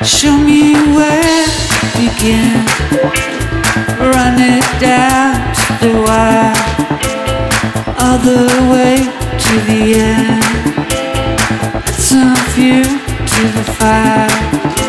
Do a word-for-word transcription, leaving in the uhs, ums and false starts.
Show me where to begin. Run it down to the wire, all the way to the end. Some fuel to the fire.